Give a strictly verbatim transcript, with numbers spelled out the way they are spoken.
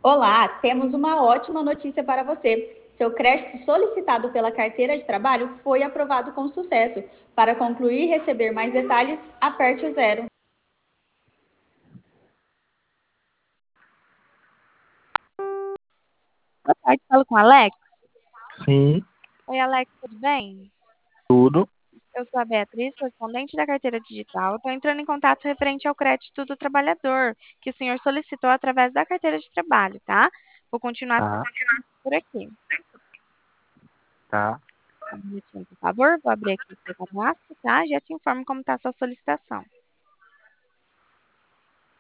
Olá, temos uma ótima notícia para você. Seu crédito solicitado pela carteira de trabalho foi aprovado com sucesso. Para concluir e receber mais detalhes, aperte o zero. Boa tarde, falo com o Alex. Sim, Oi, Alex, tudo bem? tudo. Eu sou a Beatriz, correspondente da carteira digital. Estou entrando em contato referente ao crédito do trabalhador, que o senhor solicitou através da carteira de trabalho, tá? Vou continuar Tá, por aqui. tá. Um minutinho, por favor. Vou abrir aqui o seu cadastro, tá? Já te informo como está a sua solicitação.